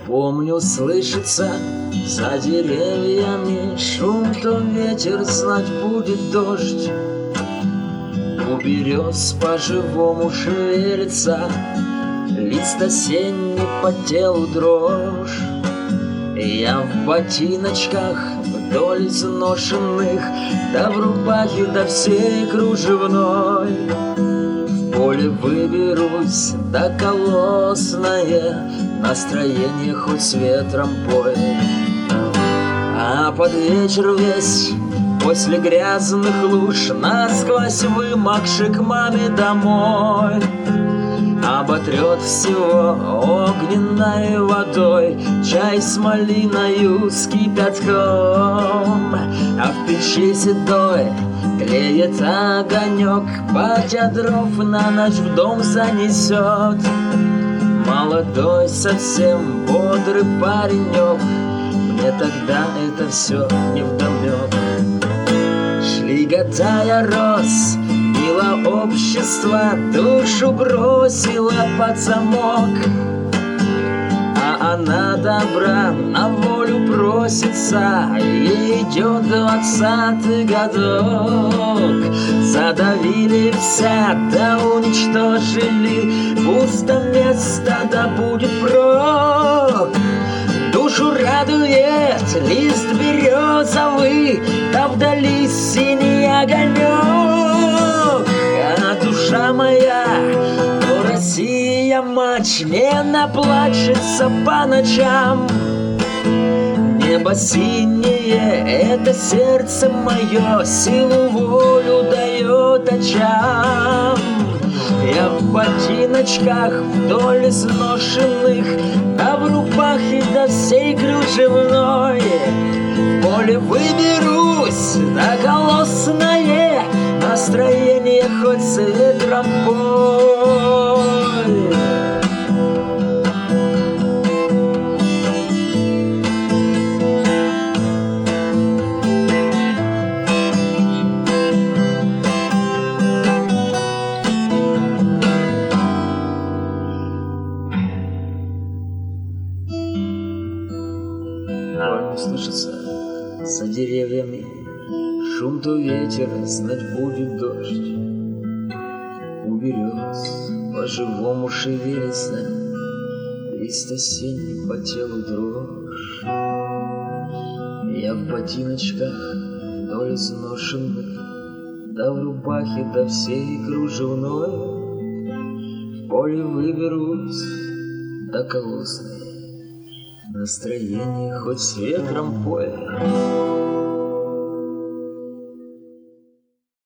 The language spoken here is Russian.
Помню, слышится за деревьями шум, то ветер, знать будет дождь. У берез по-живому шевелится лист осенний, по телу дрожь. Я в ботиночках вдоль изношенных, да в рубахе до всей кружевной. В поле выберусь, да колосное, настроение хоть с ветром пой. А под вечер весь после грязных луж насквозь вымокший к маме домой. Оботрет всего огненной водой, чай с малиною, с кипятком. А в печи седой тлеет огонек, батя дров на ночь в дом занесет. Молодой совсем бодрый паренек, мне тогда это все невдомек. Шли года, я рос, мило общество, душу бросила под замок. А она добра на волю просится, ей идет 20-й годок. Задавили вся, да уничтожили, пусто место, да будет прок. Душу радует лист березовый, да вдали синий огонек. А душа моя, ну Россия, мать, не наплачется по ночам. Небо синее, это сердце мое силу волю дает очам. Я в ботиночках вдоль изношенных, да в рубахе до всей кружевной. В поле выберусь, да колосное, настроение хоть с ветром пой. Слышится за деревьями шум, то ветер, знать будет дождь. У берез по-живому шевелится лист осенний, по телу дрожь. Я в ботиночках вдоль изношенных, да в рубахе до всей кружевной. В поле выберусь, да колосное, настроение хоть с ветром пой.